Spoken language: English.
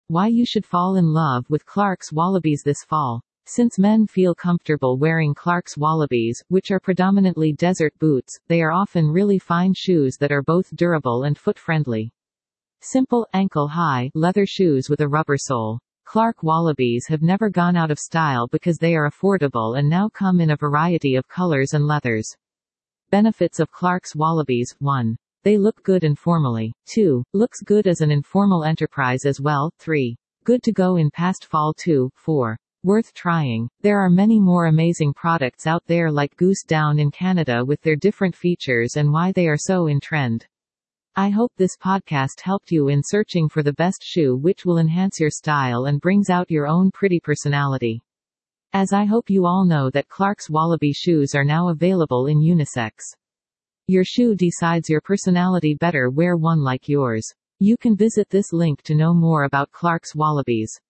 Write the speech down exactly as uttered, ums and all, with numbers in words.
Why you should fall in love with Clarks Wallabies this fall. Since men feel comfortable wearing Clarks Wallabies, which are predominantly desert boots, they are often really fine shoes that are both durable and foot-friendly. Simple, ankle-high, leather shoes with a rubber sole. Clark Wallabies have never gone out of style because they are affordable and now come in a variety of colors and leathers. Benefits of Clarks Wallabies. one. They look good informally. two. Looks good as an informal enterprise as well. three. Good to go in past fall too. four. Worth trying. There are many more amazing products out there like Goose Down in Canada with their different features and why they are so in trend. I hope this podcast helped you in searching for the best shoe which will enhance your style and brings out your own pretty personality. As I hope you all know that Clarks Wallaby shoes are now available in unisex. Your shoe decides your personality better, wear one like yours. You can visit this link to know more about Clarks Wallabies.